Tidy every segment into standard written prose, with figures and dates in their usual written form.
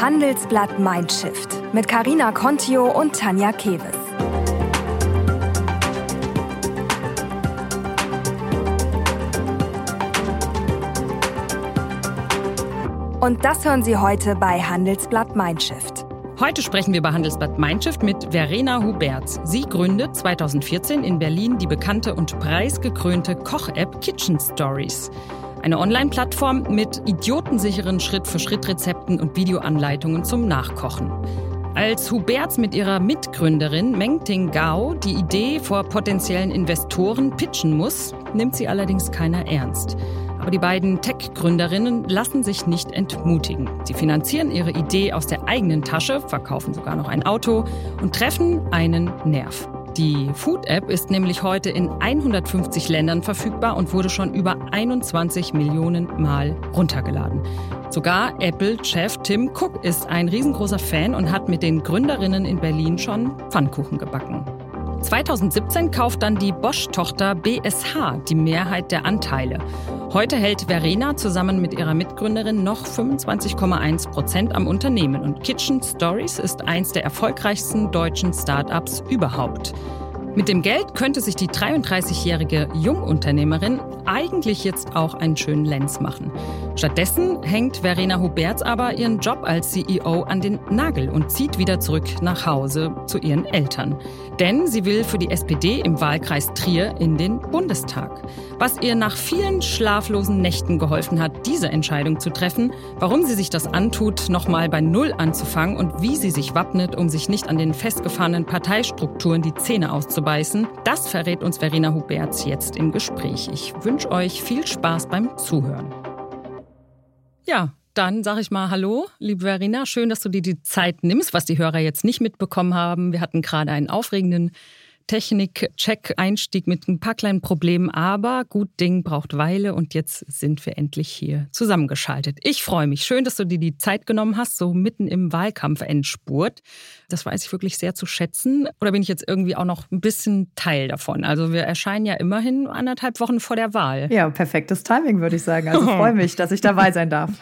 Handelsblatt Mindshift mit Carina Contio und Tanja Kewes. Und das hören Sie heute bei Handelsblatt Mindshift. Heute sprechen wir bei Handelsblatt Mindshift mit Verena Huberts. Sie gründet 2014 in Berlin die bekannte und preisgekrönte Koch-App Kitchen Stories. Eine Online-Plattform mit idiotensicheren Schritt-für-Schritt-Rezepten und Videoanleitungen zum Nachkochen. Als Huberts mit ihrer Mitgründerin Mengting Gao die Idee vor potenziellen Investoren pitchen muss, nimmt sie allerdings keiner ernst. Aber die beiden Tech-Gründerinnen lassen sich nicht entmutigen. Sie finanzieren ihre Idee aus der eigenen Tasche, verkaufen sogar noch ein Auto und treffen einen Nerv. Die Food-App ist nämlich heute in 150 Ländern verfügbar und wurde schon über 21 Millionen Mal runtergeladen. Sogar Apple-Chef Tim Cook ist ein riesengroßer Fan und hat mit den Gründerinnen in Berlin schon Pfannkuchen gebacken. 2017 kauft dann die Bosch-Tochter BSH die Mehrheit der Anteile. Heute hält Verena zusammen mit ihrer Mitgründerin noch 25,1% am Unternehmen. Und Kitchen Stories ist eins der erfolgreichsten deutschen Start-ups überhaupt. Mit dem Geld könnte sich die 33-jährige Jungunternehmerin eigentlich jetzt auch einen schönen Lenz machen. Stattdessen hängt Verena Huberts aber ihren Job als CEO an den Nagel und zieht wieder zurück nach Hause zu ihren Eltern. Denn sie will für die SPD im Wahlkreis Trier in den Bundestag. Was ihr nach vielen schlaflosen Nächten geholfen hat, diese Entscheidung zu treffen, warum sie sich das antut, nochmal bei Null anzufangen und wie sie sich wappnet, um sich nicht an den festgefahrenen Parteistrukturen die Zähne auszubeißen, das verrät uns Verena Huberts jetzt im Gespräch. Ich wünsche euch viel Spaß beim Zuhören. Ja, dann sage ich mal Hallo, liebe Verena. Schön, dass du dir die Zeit nimmst, was die Hörer jetzt nicht mitbekommen haben. Wir hatten gerade einen aufregenden Technik-Check-Einstieg mit ein paar kleinen Problemen, aber gut Ding braucht Weile und jetzt sind wir endlich hier zusammengeschaltet. Ich freue mich. Schön, dass du dir die Zeit genommen hast, so mitten im Wahlkampf-Endspurt. Das weiß ich wirklich sehr zu schätzen. Oder bin ich jetzt irgendwie auch noch ein bisschen Teil davon? Also wir erscheinen ja immerhin 1,5 Wochen vor der Wahl. Ja, perfektes Timing, würde ich sagen. Also freue mich, dass ich dabei sein darf.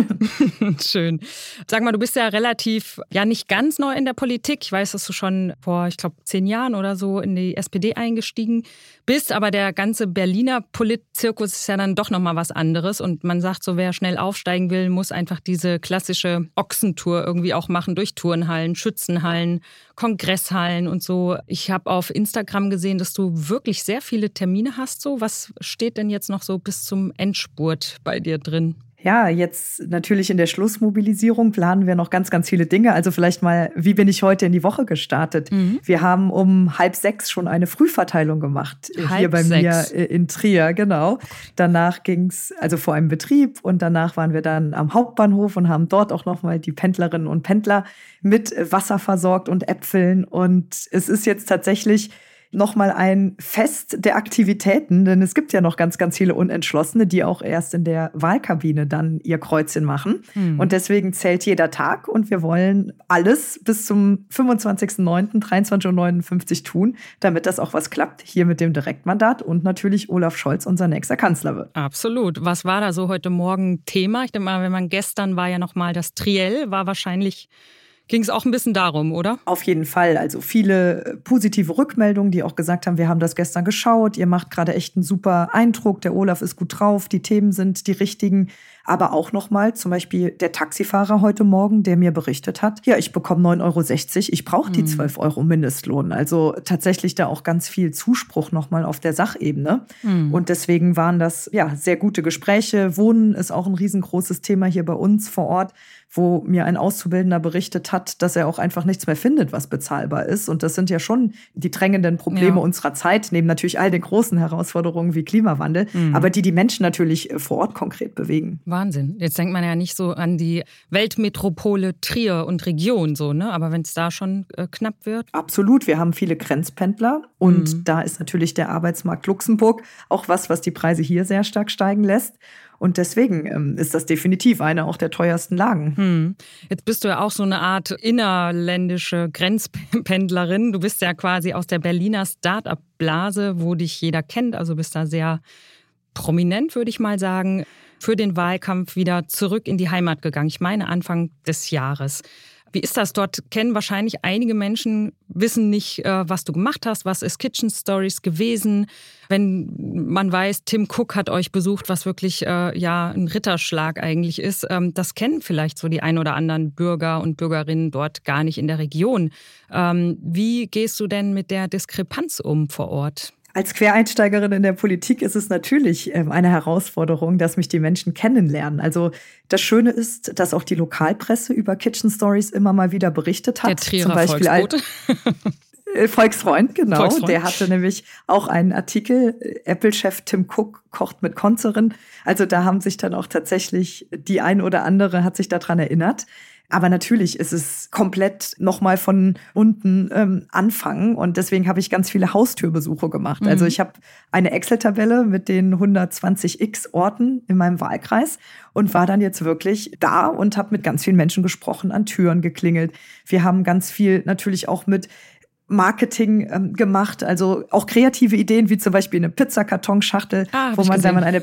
Schön. Sag mal, du bist ja relativ, ja nicht ganz neu in der Politik. Ich weiß, dass du schon vor, 10 Jahren oder so in die SPD eingestiegen bist, aber der ganze Berliner Politzirkus ist ja dann doch nochmal was anderes und man sagt so, wer schnell aufsteigen will, muss einfach diese klassische Ochsentour irgendwie auch machen durch Turnhallen, Schützenhallen, Kongresshallen und so. Ich habe auf Instagram gesehen, dass du wirklich sehr viele Termine hast. So, was steht denn jetzt noch so bis zum Endspurt bei dir drin? Ja, jetzt natürlich in der Schlussmobilisierung planen wir noch ganz, ganz viele Dinge. Also vielleicht mal, wie bin ich heute in die Woche gestartet? Wir haben um 5:30 schon eine Frühverteilung gemacht. Hier bei mir in Trier, genau. Danach ging's also vor einem Betrieb und danach waren wir dann am Hauptbahnhof und haben dort auch nochmal die Pendlerinnen und Pendler mit Wasser versorgt und Äpfeln. Und es ist jetzt tatsächlich nochmal ein Fest der Aktivitäten, denn es gibt ja noch ganz, ganz viele Unentschlossene, die auch erst in der Wahlkabine dann ihr Kreuzchen machen. Und deswegen zählt jeder Tag und wir wollen alles bis zum 25.09. 23:59 Uhr tun, damit das auch was klappt hier mit dem Direktmandat und natürlich Olaf Scholz unser nächster Kanzler wird. Absolut. Was war da so heute Morgen Thema? Ich denke mal, gestern war ja nochmal das Triell, war wahrscheinlich... Ging es auch ein bisschen darum, oder? Auf jeden Fall. Also viele positive Rückmeldungen, die auch gesagt haben, wir haben das gestern geschaut, ihr macht gerade echt einen super Eindruck, der Olaf ist gut drauf, die Themen sind die richtigen. Aber auch nochmal zum Beispiel der Taxifahrer heute Morgen, der mir berichtet hat, ja, ich bekomme 9,60 €, ich brauche die 12 € Mindestlohn. Also tatsächlich da auch ganz viel Zuspruch nochmal auf der Sachebene. Und deswegen waren das ja sehr gute Gespräche. Wohnen ist auch ein riesengroßes Thema hier bei uns vor Ort, wo mir ein Auszubildender berichtet hat, dass er auch einfach nichts mehr findet, was bezahlbar ist. Und das sind ja schon die drängenden Probleme unserer Zeit, neben natürlich all den großen Herausforderungen wie Klimawandel, aber die Menschen natürlich vor Ort konkret bewegen. Wahnsinn. Jetzt denkt man ja nicht so an die Weltmetropole Trier und Region so, ne? Aber wenn es da schon knapp wird? Absolut. Wir haben viele Grenzpendler und da ist natürlich der Arbeitsmarkt Luxemburg auch was die Preise hier sehr stark steigen lässt. Und deswegen ist das definitiv eine auch der teuersten Lagen. Jetzt bist du ja auch so eine Art innerländische Grenzpendlerin. Du bist ja quasi aus der Berliner Start-up-Blase, wo dich jeder kennt. Also bist da sehr prominent, würde ich mal sagen. für den Wahlkampf wieder zurück in die Heimat gegangen. Ich meine Anfang des Jahres. Wie ist das? Dort kennen wahrscheinlich einige Menschen, wissen nicht, was du gemacht hast. Was ist Kitchen Stories gewesen? Wenn man weiß, Tim Cook hat euch besucht, was wirklich ein Ritterschlag eigentlich ist. Das kennen vielleicht so die ein oder anderen Bürger und Bürgerinnen dort gar nicht in der Region. Wie gehst du denn mit der Diskrepanz um vor Ort? Als Quereinsteigerin in der Politik ist es natürlich eine Herausforderung, dass mich die Menschen kennenlernen. Also das Schöne ist, dass auch die Lokalpresse über Kitchen Stories immer mal wieder berichtet hat. Der Trierer Volksbote. Volksfreund, genau. Volksfreund. Der hatte nämlich auch einen Artikel, Apple-Chef Tim Cook kocht mit Konzerin. Also da haben sich dann auch tatsächlich die ein oder andere hat sich daran erinnert. Aber natürlich ist es komplett nochmal von unten anfangen. Und deswegen habe ich ganz viele Haustürbesuche gemacht. Mhm. Also ich habe eine Excel-Tabelle mit den 120x Orten in meinem Wahlkreis und war dann jetzt wirklich da und habe mit ganz vielen Menschen gesprochen, an Türen geklingelt. Wir haben ganz viel natürlich auch mit Marketing gemacht, also auch kreative Ideen, wie zum Beispiel eine Pizzakartonschachtel, wo man, wenn man eine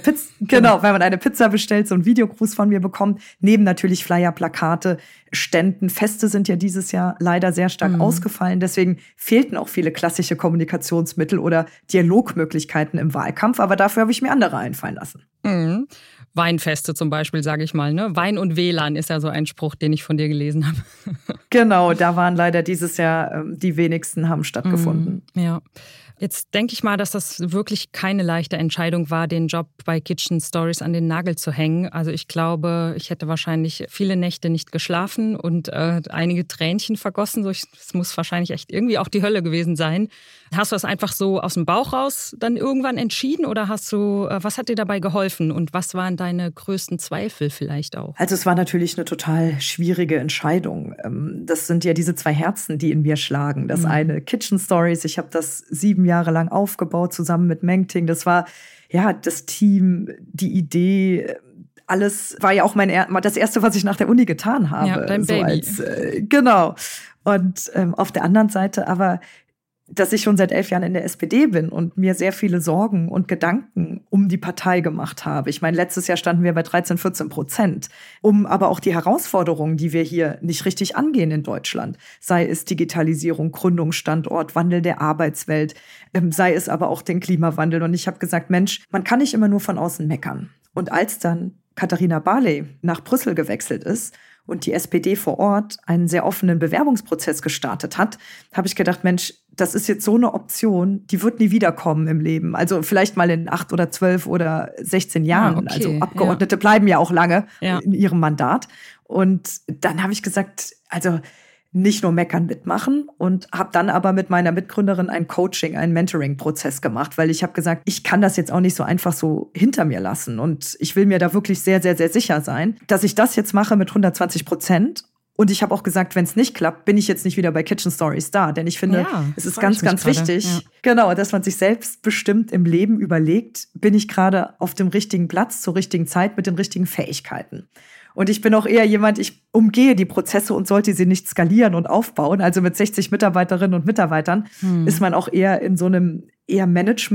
Pizza bestellt, so einen Videogruß von mir bekommt, neben natürlich Flyer, Plakate, Ständen. Feste sind ja dieses Jahr leider sehr stark ausgefallen, deswegen fehlten auch viele klassische Kommunikationsmittel oder Dialogmöglichkeiten im Wahlkampf, aber dafür habe ich mir andere einfallen lassen. Mhm. Weinfeste zum Beispiel, sage ich mal. Ne? Wein und WLAN ist ja so ein Spruch, den ich von dir gelesen habe. Genau, da waren leider dieses Jahr die wenigsten haben stattgefunden. Ja. Jetzt denke ich mal, dass das wirklich keine leichte Entscheidung war, den Job bei Kitchen Stories an den Nagel zu hängen. Also ich glaube, ich hätte wahrscheinlich viele Nächte nicht geschlafen und einige Tränchen vergossen. Es muss wahrscheinlich echt irgendwie auch die Hölle gewesen sein. Hast du das einfach so aus dem Bauch raus dann irgendwann entschieden oder was hat dir dabei geholfen und was waren deine größten Zweifel vielleicht auch? Also es war natürlich eine total schwierige Entscheidung. Das sind ja diese zwei Herzen, die in mir schlagen. Das eine Kitchen Stories, ich habe das 7 Jahre lang aufgebaut, zusammen mit Mengting. Das war ja das Team, die Idee. Alles war ja auch das Erste, was ich nach der Uni getan habe. Ja, dein Baby. Genau. Und auf der anderen Seite aber, dass ich schon seit 11 Jahren in der SPD bin und mir sehr viele Sorgen und Gedanken um die Partei gemacht habe. Ich meine, letztes Jahr standen wir bei 13-14%. Aber auch die Herausforderungen, die wir hier nicht richtig angehen in Deutschland, sei es Digitalisierung, Gründungsstandort, Wandel der Arbeitswelt, sei es aber auch den Klimawandel. Und ich habe gesagt, Mensch, man kann nicht immer nur von außen meckern. Und als dann Katharina Barley nach Brüssel gewechselt ist und die SPD vor Ort einen sehr offenen Bewerbungsprozess gestartet hat, habe ich gedacht, Mensch, das ist jetzt so eine Option, die wird nie wiederkommen im Leben. Also vielleicht mal in 8 oder 12 oder 16 Jahren. Okay, also Abgeordnete bleiben ja auch lange in ihrem Mandat. Und dann habe ich gesagt, also nicht nur meckern, mitmachen und habe dann aber mit meiner Mitgründerin einen Mentoring-Prozess gemacht, weil ich habe gesagt, ich kann das jetzt auch nicht so einfach so hinter mir lassen und ich will mir da wirklich sehr, sehr, sehr sicher sein, dass ich das jetzt mache mit 120%. Und ich habe auch gesagt, wenn es nicht klappt, bin ich jetzt nicht wieder bei Kitchen Stories da. Denn ich finde, es ist ganz, ganz wichtig, genau, dass man sich selbstbestimmt im Leben überlegt, bin ich gerade auf dem richtigen Platz, zur richtigen Zeit, mit den richtigen Fähigkeiten. Und ich bin auch eher jemand, ich umgehe die Prozesse und sollte sie nicht skalieren und aufbauen. Also mit 60 Mitarbeiterinnen und Mitarbeitern ist man auch eher in so einem eher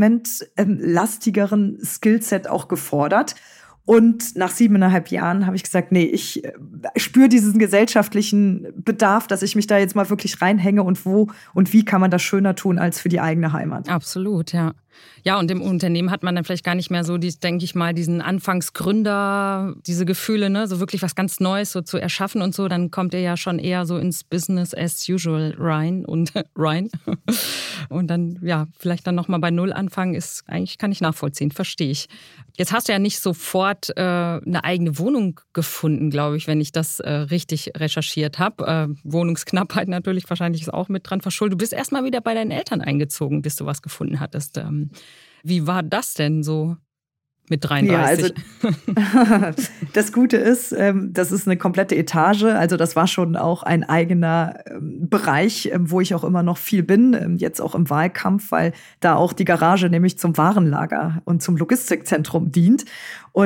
Management-lastigeren Skillset auch gefordert. Und nach 7,5 Jahren habe ich gesagt, nee, ich spüre diesen gesellschaftlichen Bedarf, dass ich mich da jetzt mal wirklich reinhänge und wo und wie kann man das schöner tun als für die eigene Heimat. Absolut, ja. Ja, und im Unternehmen hat man dann vielleicht gar nicht mehr so, denke ich mal, diesen Anfangsgründer, diese Gefühle, ne, so wirklich was ganz Neues so zu erschaffen und so. Dann kommt ihr ja schon eher so ins Business as usual rein. Und dann, ja, vielleicht dann nochmal bei Null anfangen, ist eigentlich, kann ich nachvollziehen, verstehe ich. Jetzt hast du ja nicht sofort eine eigene Wohnung gefunden, glaube ich, wenn ich das richtig recherchiert habe. Wohnungsknappheit natürlich wahrscheinlich ist auch mit dran verschuldet. Du bist erst mal wieder bei deinen Eltern eingezogen, bis du was gefunden hattest. Wie war das denn so mit 33? Ja, also das Gute ist, das ist eine komplette Etage. Also das war schon auch ein eigener Bereich, wo ich auch immer noch viel bin, jetzt auch im Wahlkampf, weil da auch die Garage nämlich zum Warenlager und zum Logistikzentrum dient. Und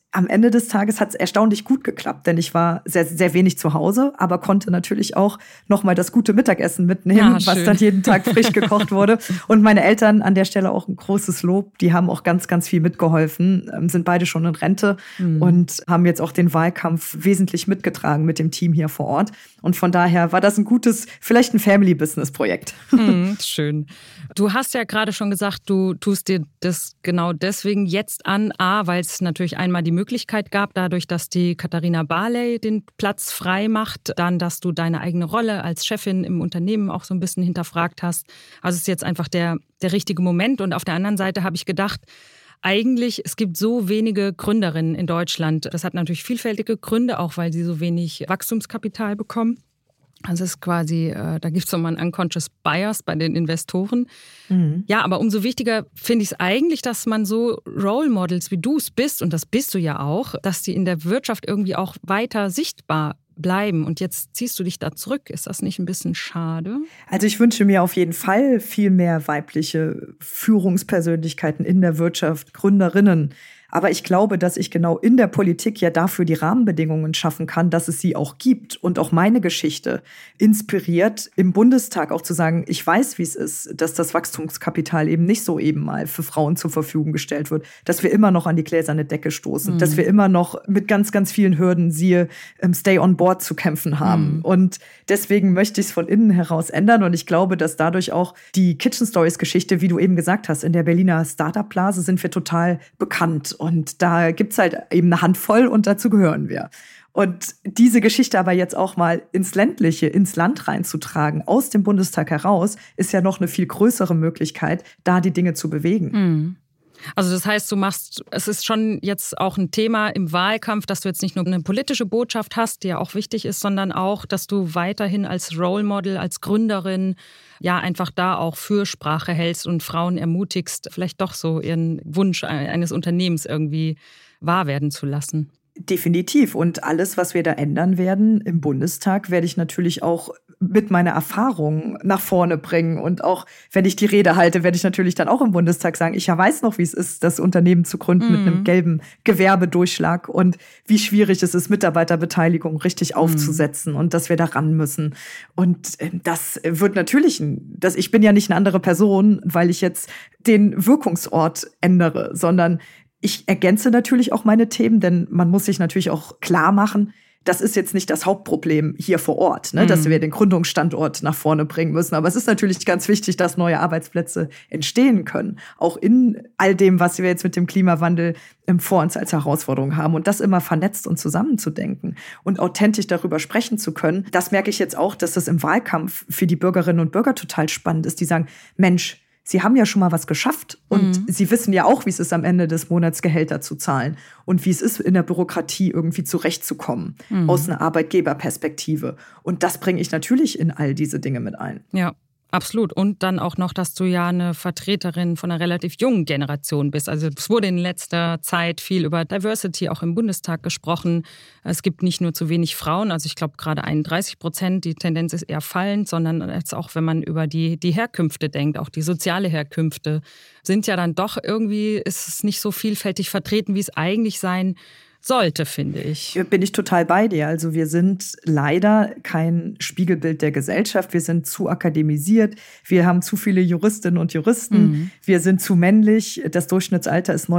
am Ende des Tages hat es erstaunlich gut geklappt, denn ich war sehr, sehr wenig zu Hause, aber konnte natürlich auch nochmal das gute Mittagessen mitnehmen, was dann jeden Tag frisch gekocht wurde. Und meine Eltern an der Stelle auch ein großes Lob. Die haben auch ganz, ganz viel mitgeholfen, sind beide schon in Rente und haben jetzt auch den Wahlkampf wesentlich mitgetragen mit dem Team hier vor Ort. Und von daher war das ein gutes, vielleicht ein Family-Business-Projekt. Schön. Du hast ja gerade schon gesagt, du tust dir das genau deswegen jetzt an, weil es natürlich einmal die Möglichkeit gab, dadurch, dass die Katharina Barley den Platz frei macht, dann, dass du deine eigene Rolle als Chefin im Unternehmen auch so ein bisschen hinterfragt hast. Also es ist jetzt einfach der richtige Moment. Und auf der anderen Seite habe ich gedacht, eigentlich, es gibt so wenige Gründerinnen in Deutschland. Das hat natürlich vielfältige Gründe, auch weil sie so wenig Wachstumskapital bekommen. Also es ist quasi, da gibt es nochmal einen Unconscious Bias bei den Investoren. Ja, aber umso wichtiger finde ich es eigentlich, dass man so Role Models wie du es bist, und das bist du ja auch, dass die in der Wirtschaft irgendwie auch weiter sichtbar bleiben. Und jetzt ziehst du dich da zurück. Ist das nicht ein bisschen schade? Also ich wünsche mir auf jeden Fall viel mehr weibliche Führungspersönlichkeiten in der Wirtschaft, Gründerinnen. Aber ich glaube, dass ich genau in der Politik ja dafür die Rahmenbedingungen schaffen kann, dass es sie auch gibt und auch meine Geschichte inspiriert, im Bundestag auch zu sagen, ich weiß, wie es ist, dass das Wachstumskapital eben nicht so eben mal für Frauen zur Verfügung gestellt wird, dass wir immer noch an die gläserne Decke stoßen, dass wir immer noch mit ganz, ganz vielen Hürden, siehe Stay on Board, zu kämpfen haben. Und deswegen möchte ich es von innen heraus ändern und ich glaube, dass dadurch auch die Kitchen Stories Geschichte, wie du eben gesagt hast, in der Berliner Startup-Blase sind wir total bekannt. Und da gibt's halt eben eine Handvoll und dazu gehören wir. Und diese Geschichte aber jetzt auch mal ins Ländliche, ins Land reinzutragen, aus dem Bundestag heraus, ist ja noch eine viel größere Möglichkeit, da die Dinge zu bewegen. Also das heißt, es ist schon jetzt auch ein Thema im Wahlkampf, dass du jetzt nicht nur eine politische Botschaft hast, die ja auch wichtig ist, sondern auch, dass du weiterhin als Role Model, als Gründerin ja einfach da auch Fürsprache hältst und Frauen ermutigst, vielleicht doch so ihren Wunsch eines Unternehmens irgendwie wahr werden zu lassen. Definitiv. Und alles, was wir da ändern werden im Bundestag, werde ich natürlich auch mit meiner Erfahrung nach vorne bringen. Und auch wenn ich die Rede halte, werde ich natürlich dann auch im Bundestag sagen, ich weiß noch, wie es ist, das Unternehmen zu gründen mit einem gelben Gewerbedurchschlag und wie schwierig es ist, Mitarbeiterbeteiligung richtig aufzusetzen und dass wir da ran müssen. Und das wird natürlich, ich bin ja nicht eine andere Person, weil ich jetzt den Wirkungsort ändere, sondern ich ergänze natürlich auch meine Themen, denn man muss sich natürlich auch klar machen, das ist jetzt nicht das Hauptproblem hier vor Ort, ne, dass wir den Gründungsstandort nach vorne bringen müssen. Aber es ist natürlich ganz wichtig, dass neue Arbeitsplätze entstehen können. Auch in all dem, was wir jetzt mit dem Klimawandel vor uns als Herausforderung haben. Und das immer vernetzt und zusammenzudenken und authentisch darüber sprechen zu können. Das merke ich jetzt auch, dass das im Wahlkampf für die Bürgerinnen und Bürger total spannend ist. Die sagen, Mensch, Sie haben ja schon mal was geschafft und Sie wissen ja auch, wie es ist, am Ende des Monats Gehälter zu zahlen und wie es ist, in der Bürokratie irgendwie zurechtzukommen aus einer Arbeitgeberperspektive. Und das bringe ich natürlich in all diese Dinge mit ein. Ja. Absolut. Und dann auch noch, dass du ja eine Vertreterin von einer relativ jungen Generation bist. Also es wurde in letzter Zeit viel über Diversity auch im Bundestag gesprochen. Es gibt nicht nur zu wenig Frauen, also ich glaube gerade 31%, die Tendenz ist eher fallend, sondern jetzt auch, wenn man über die Herkünfte denkt, auch die soziale Herkünfte, sind ja dann doch irgendwie, ist es nicht so vielfältig vertreten, wie es eigentlich sein sollte, finde ich. Bin ich total bei dir. Also wir sind leider kein Spiegelbild der Gesellschaft. Wir sind zu akademisiert. Wir haben zu viele Juristinnen und Juristen. Wir sind zu männlich. Das Durchschnittsalter ist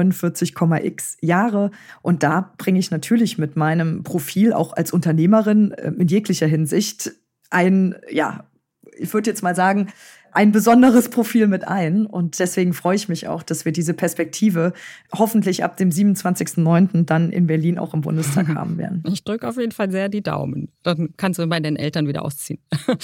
49,x Jahre. Und da bringe ich natürlich mit meinem Profil auch als Unternehmerin in jeglicher Hinsicht ich würde jetzt mal sagen, ein besonderes Profil mit ein. Und deswegen freue ich mich auch, dass wir diese Perspektive hoffentlich ab dem 27.09. dann in Berlin auch im Bundestag haben werden. Ich drücke auf jeden Fall sehr die Daumen. Dann kannst du bei deinen Eltern wieder ausziehen.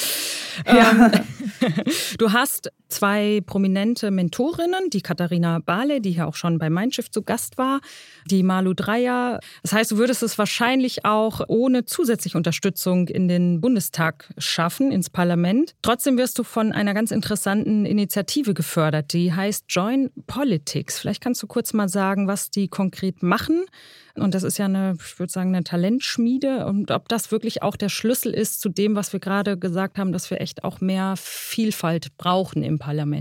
Ja. Du hast 2 prominente Mentorinnen, die Katharina Barley, die hier auch schon bei Mein Schiff zu Gast war, die Malu Dreyer. Das heißt, du würdest es wahrscheinlich auch ohne zusätzliche Unterstützung in den Bundestag schaffen, ins Parlament. Trotzdem wirst du von einer ganz interessanten Initiative gefördert, die heißt Join Politics. Vielleicht kannst du kurz mal sagen, was die konkret machen. Und das ist ja ich würde sagen, eine Talentschmiede. Und ob das wirklich auch der Schlüssel ist zu dem, was wir gerade gesagt haben, dass wir echt auch mehr Vielfalt brauchen im Parlament.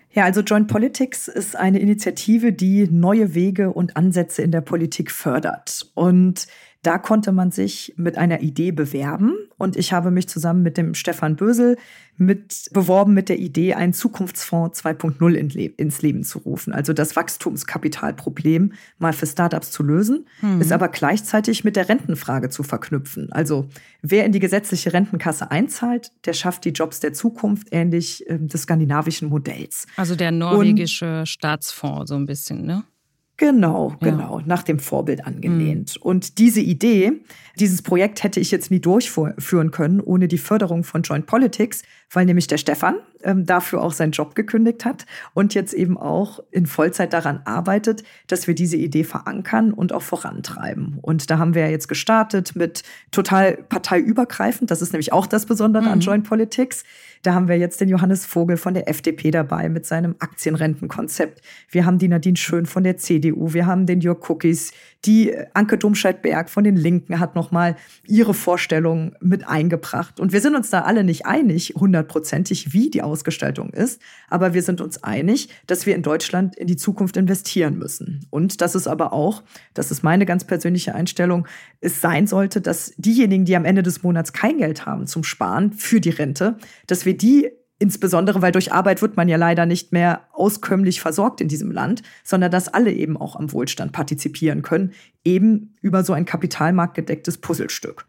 Ja, also Joint Politics ist eine Initiative, die neue Wege und Ansätze in der Politik fördert. Und da konnte man sich mit einer Idee bewerben. Und ich habe mich zusammen mit dem Stefan Bösel beworben mit der Idee, einen Zukunftsfonds 2.0 ins Leben zu rufen. Also das Wachstumskapitalproblem mal für Startups zu lösen, ist aber gleichzeitig mit der Rentenfrage zu verknüpfen. Also wer in die gesetzliche Rentenkasse einzahlt, der schafft die Jobs der Zukunft, ähnlich des skandinavischen Modells. Also der norwegische Staatsfonds so ein bisschen, ne? Genau, nach dem Vorbild angelehnt. Und diese Idee, dieses Projekt hätte ich jetzt nie durchführen können ohne die Förderung von Joint Politics, weil nämlich der Stefan dafür auch seinen Job gekündigt hat und jetzt eben auch in Vollzeit daran arbeitet, dass wir diese Idee verankern und auch vorantreiben. Und da haben wir jetzt gestartet mit total parteiübergreifend, das ist nämlich auch das Besondere an Joint Politics. Da haben wir jetzt den Johannes Vogel von der FDP dabei mit seinem Aktienrentenkonzept. Wir haben die Nadine Schön von der CDU, wir haben den Jörg Cookies, die Anke Domscheit-Berg von den Linken hat nochmal ihre Vorstellungen mit eingebracht. Und wir sind uns da alle nicht einig, 100%ig, wie die Ausgestaltung ist. Aber wir sind uns einig, dass wir in Deutschland in die Zukunft investieren müssen. Und dass es aber auch, das ist meine ganz persönliche Einstellung, es sein sollte, dass diejenigen, die am Ende des Monats kein Geld haben zum Sparen für die Rente, dass wir die insbesondere, weil durch Arbeit wird man ja leider nicht mehr auskömmlich versorgt in diesem Land, sondern dass alle eben auch am Wohlstand partizipieren können, eben über so ein kapitalmarktgedecktes Puzzlestück.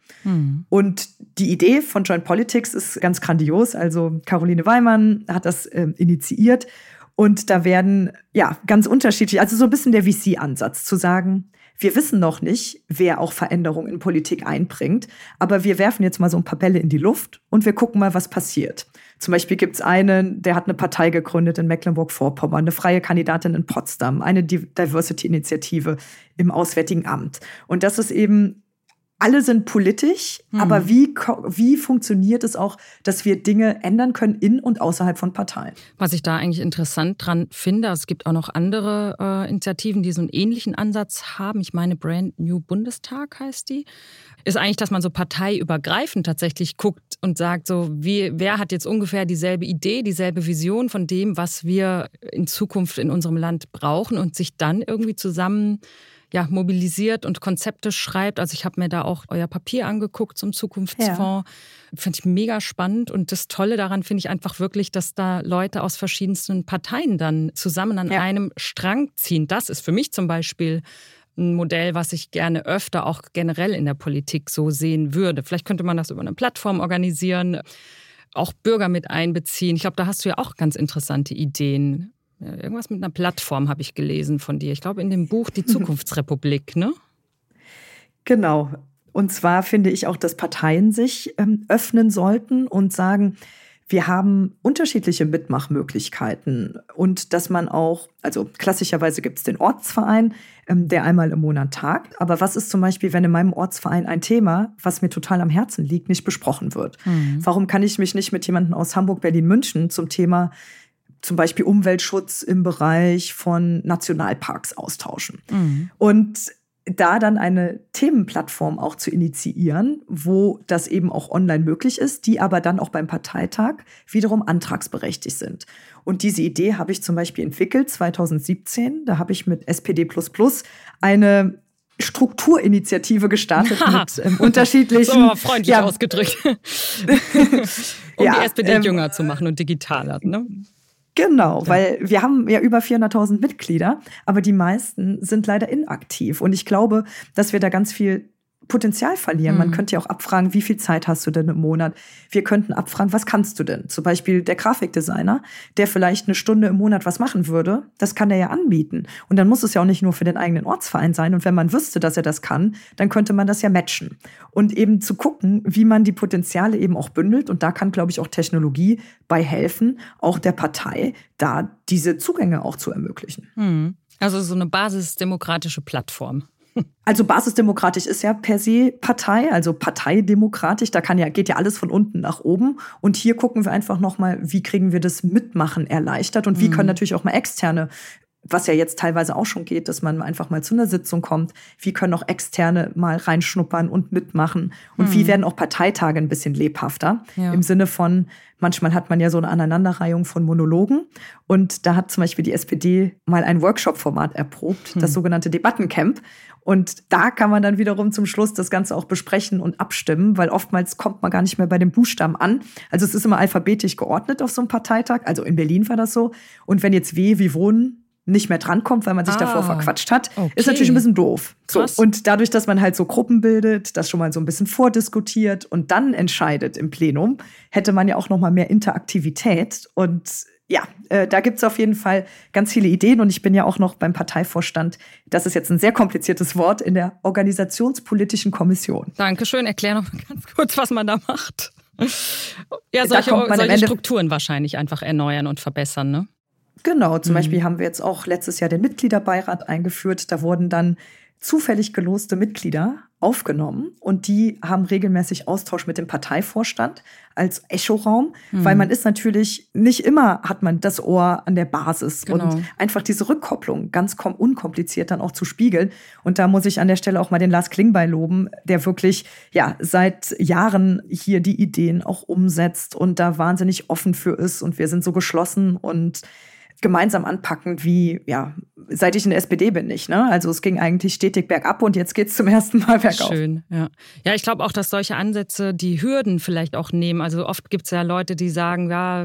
Und die Idee von Joint Politics ist ganz grandios. Also Caroline Weimann hat das initiiert und da werden ganz unterschiedlich, also so ein bisschen der VC-Ansatz zu sagen, wir wissen noch nicht, wer auch Veränderungen in Politik einbringt, aber wir werfen jetzt mal so ein paar Bälle in die Luft und wir gucken mal, was passiert. Zum Beispiel gibt es einen, der hat eine Partei gegründet in Mecklenburg-Vorpommern, eine freie Kandidatin in Potsdam, eine Diversity-Initiative im Auswärtigen Amt. Und das ist eben, alle sind politisch, aber wie funktioniert es auch, dass wir Dinge ändern können in und außerhalb von Parteien? Was ich da eigentlich interessant dran finde, es gibt auch noch andere Initiativen, die so einen ähnlichen Ansatz haben. Ich meine, Brand New Bundestag heißt die. Ist eigentlich, dass man so parteiübergreifend tatsächlich guckt und sagt, so wer hat jetzt ungefähr dieselbe Idee, dieselbe Vision von dem, was wir in Zukunft in unserem Land brauchen und sich dann irgendwie zusammen mobilisiert und Konzepte schreibt. Also ich habe mir da auch euer Papier angeguckt zum Zukunftsfonds. Fand ich mega spannend. Und das Tolle daran finde ich einfach wirklich, dass da Leute aus verschiedensten Parteien dann zusammen an einem Strang ziehen. Das ist für mich zum Beispiel ein Modell, was ich gerne öfter auch generell in der Politik so sehen würde. Vielleicht könnte man das über eine Plattform organisieren, auch Bürger mit einbeziehen. Ich glaube, da hast du ja auch ganz interessante Ideen. Irgendwas mit einer Plattform habe ich gelesen von dir. Ich glaube, in dem Buch Die Zukunftsrepublik, ne? Genau. Und zwar finde ich auch, dass Parteien sich öffnen sollten und sagen, wir haben unterschiedliche Mitmachmöglichkeiten und dass man auch, also klassischerweise gibt es den Ortsverein, der einmal im Monat tagt. Aber was ist zum Beispiel, wenn in meinem Ortsverein ein Thema, was mir total am Herzen liegt, nicht besprochen wird? Warum kann ich mich nicht mit jemandem aus Hamburg, Berlin, München zum Thema zum Beispiel Umweltschutz im Bereich von Nationalparks austauschen? Und da dann eine Themenplattform auch zu initiieren, wo das eben auch online möglich ist, die aber dann auch beim Parteitag wiederum antragsberechtigt sind. Und diese Idee habe ich zum Beispiel entwickelt 2017. Da habe ich mit SPD++ eine Strukturinitiative gestartet mit unterschiedlichen... So freundlich ausgedrückt. Die SPD jünger zu machen und digitaler, ne? Genau, weil wir haben ja über 400.000 Mitglieder, aber die meisten sind leider inaktiv. Und ich glaube, dass wir da ganz viel Potenzial verlieren. Man könnte ja auch abfragen, wie viel Zeit hast du denn im Monat? Wir könnten abfragen, was kannst du denn? Zum Beispiel der Grafikdesigner, der vielleicht eine Stunde im Monat was machen würde, das kann er ja anbieten. Und dann muss es ja auch nicht nur für den eigenen Ortsverein sein. Und wenn man wüsste, dass er das kann, dann könnte man das ja matchen. Und eben zu gucken, wie man die Potenziale eben auch bündelt. Und da kann, glaube ich, auch Technologie bei helfen, auch der Partei, da diese Zugänge auch zu ermöglichen. Also so eine basisdemokratische Plattform. Also basisdemokratisch ist ja per se Partei, also parteidemokratisch, da geht ja alles von unten nach oben. Und hier gucken wir einfach nochmal, wie kriegen wir das Mitmachen erleichtert und wie können natürlich auch mal Externe was ja jetzt teilweise auch schon geht, dass man einfach mal zu einer Sitzung kommt. Wie können auch Externe mal reinschnuppern und mitmachen? Und wie werden auch Parteitage ein bisschen lebhafter? Ja. Im Sinne von, manchmal hat man ja so eine Aneinanderreihung von Monologen. Und da hat zum Beispiel die SPD mal ein Workshop-Format erprobt, das sogenannte Debattencamp. Und da kann man dann wiederum zum Schluss das Ganze auch besprechen und abstimmen, weil oftmals kommt man gar nicht mehr bei den Buchstaben an. Also es ist immer alphabetisch geordnet auf so einem Parteitag. Also in Berlin war das so. Und wenn jetzt W wie Wohnen nicht mehr drankommt, weil man sich davor verquatscht hat, ist natürlich ein bisschen doof. So. Und dadurch, dass man halt so Gruppen bildet, das schon mal so ein bisschen vordiskutiert und dann entscheidet im Plenum, hätte man ja auch noch mal mehr Interaktivität. Und ja, da gibt's auf jeden Fall ganz viele Ideen. Und ich bin ja auch noch beim Parteivorstand, das ist jetzt ein sehr kompliziertes Wort, in der Organisationspolitischen Kommission. Dankeschön. Erklär noch mal ganz kurz, was man da macht. Ja, solche Strukturen wahrscheinlich einfach erneuern und verbessern, ne? Genau, zum Beispiel haben wir jetzt auch letztes Jahr den Mitgliederbeirat eingeführt. Da wurden dann zufällig geloste Mitglieder aufgenommen und die haben regelmäßig Austausch mit dem Parteivorstand als Echoraum, weil man ist natürlich nicht immer, hat man das Ohr an der Basis und einfach diese Rückkopplung ganz unkompliziert dann auch zu spiegeln. Und da muss ich an der Stelle auch mal den Lars Klingbeil loben, der wirklich seit Jahren hier die Ideen auch umsetzt und da wahnsinnig offen für ist und wir sind so geschlossen und gemeinsam anpackend wie, seit ich in der SPD bin nicht, ne? Also es ging eigentlich stetig bergab und jetzt geht's zum ersten Mal bergauf. Schön, ja. Ja, ich glaube auch, dass solche Ansätze die Hürden vielleicht auch nehmen. Also oft gibt's ja Leute, die sagen,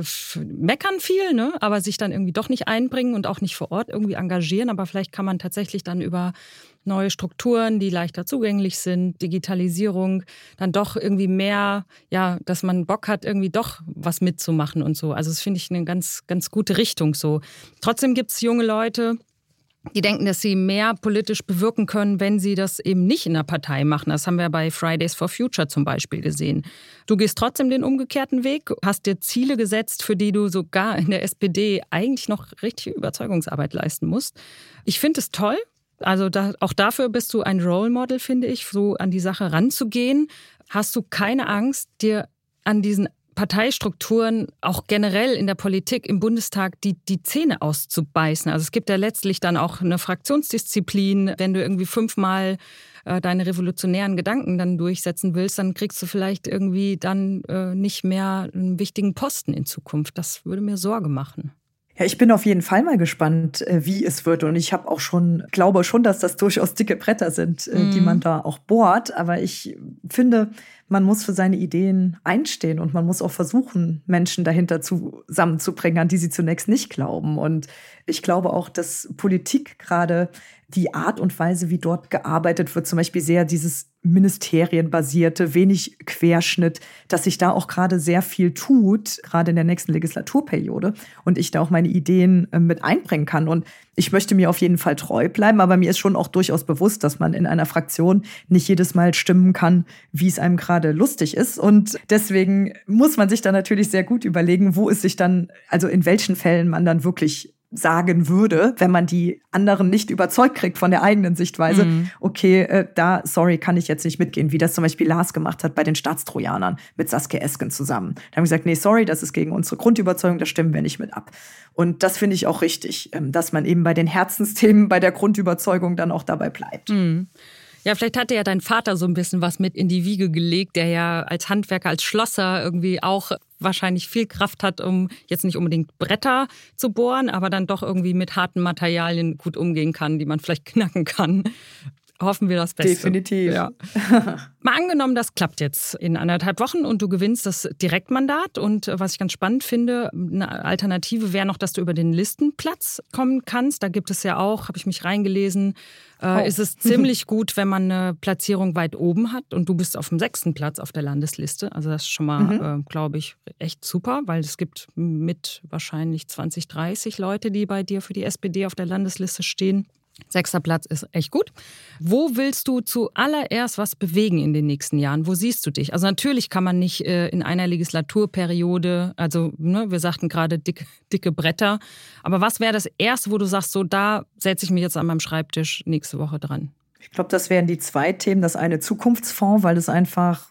meckern viel, ne? Aber sich dann irgendwie doch nicht einbringen und auch nicht vor Ort irgendwie engagieren. Aber vielleicht kann man tatsächlich dann über neue Strukturen, die leichter zugänglich sind, Digitalisierung, dann doch irgendwie mehr, dass man Bock hat, irgendwie doch was mitzumachen und so. Also das finde ich eine ganz, ganz gute Richtung so. Trotzdem gibt es junge Leute, die denken, dass sie mehr politisch bewirken können, wenn sie das eben nicht in der Partei machen. Das haben wir bei Fridays for Future zum Beispiel gesehen. Du gehst trotzdem den umgekehrten Weg, hast dir Ziele gesetzt, für die du sogar in der SPD eigentlich noch richtig Überzeugungsarbeit leisten musst. Ich finde es toll. Also auch dafür bist du ein Role Model, finde ich, so an die Sache ranzugehen. Hast du keine Angst, dir an diesen Parteistrukturen, auch generell in der Politik, im Bundestag, die Zähne auszubeißen? Also es gibt ja letztlich dann auch eine Fraktionsdisziplin. Wenn du irgendwie 5-mal deine revolutionären Gedanken dann durchsetzen willst, dann kriegst du vielleicht irgendwie dann nicht mehr einen wichtigen Posten in Zukunft. Das würde mir Sorge machen. Ja, ich bin auf jeden Fall mal gespannt, wie es wird. Und ich glaube schon, dass das durchaus dicke Bretter sind, die man da auch bohrt. Aber ich finde, man muss für seine Ideen einstehen und man muss auch versuchen, Menschen dahinter zusammenzubringen, an die sie zunächst nicht glauben. Und ich glaube auch, dass Politik gerade die Art und Weise, wie dort gearbeitet wird, zum Beispiel sehr dieses ministerienbasierte, wenig Querschnitt, dass sich da auch gerade sehr viel tut, gerade in der nächsten Legislaturperiode und ich da auch meine Ideen mit einbringen kann. Und ich möchte mir auf jeden Fall treu bleiben, aber mir ist schon auch durchaus bewusst, dass man in einer Fraktion nicht jedes Mal stimmen kann, wie es einem gerade lustig ist. Und deswegen muss man sich dann natürlich sehr gut überlegen, wo es sich dann, also in welchen Fällen man dann wirklich sagen würde, wenn man die anderen nicht überzeugt kriegt von der eigenen Sichtweise, okay, kann ich jetzt nicht mitgehen, wie das zum Beispiel Lars gemacht hat bei den Staatstrojanern mit Saskia Esken zusammen. Da haben wir gesagt, nee, sorry, das ist gegen unsere Grundüberzeugung, da stimmen wir nicht mit ab. Und das finde ich auch richtig, dass man eben bei den Herzensthemen, bei der Grundüberzeugung dann auch dabei bleibt. Ja, vielleicht hatte ja dein Vater so ein bisschen was mit in die Wiege gelegt, der ja als Handwerker, als Schlosser irgendwie auch wahrscheinlich viel Kraft hat, um jetzt nicht unbedingt Bretter zu bohren, aber dann doch irgendwie mit harten Materialien gut umgehen kann, die man vielleicht knacken kann. Hoffen wir das Beste. Definitiv. Ja. Mal angenommen, das klappt jetzt in 1,5 Wochen und du gewinnst das Direktmandat. Und was ich ganz spannend finde, eine Alternative wäre noch, dass du über den Listenplatz kommen kannst. Da gibt es ja auch, habe ich mich reingelesen, ist es ziemlich gut, wenn man eine Platzierung weit oben hat. Und du bist auf dem 6. Platz auf der Landesliste. Also das ist schon mal, glaube ich, echt super, weil es gibt mit wahrscheinlich 20, 30 Leute, die bei dir für die SPD auf der Landesliste stehen. 6. Platz ist echt gut. Wo willst du zuallererst was bewegen in den nächsten Jahren? Wo siehst du dich? Also natürlich kann man nicht in einer Legislaturperiode, also wir sagten gerade dicke Bretter, aber was wäre das Erste, wo du sagst, so da setze ich mich jetzt an meinem Schreibtisch nächste Woche dran? Ich glaube, das wären die 2 Themen. Das eine Zukunftsfonds, weil es einfach,